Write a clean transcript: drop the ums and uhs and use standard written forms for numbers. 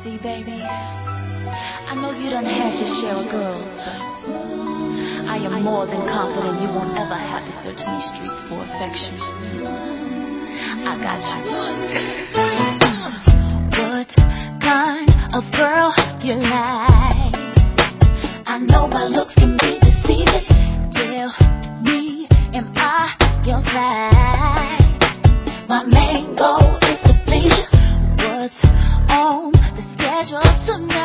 See, baby, I know you done had your share of girls, but I am more than confident you won't ever have to search these streets for affection. I got you. What kind of girl you like? I know my looks can be deceiving. Tell me, am I your type? My main goal is to please you. What's on the schedule tonight?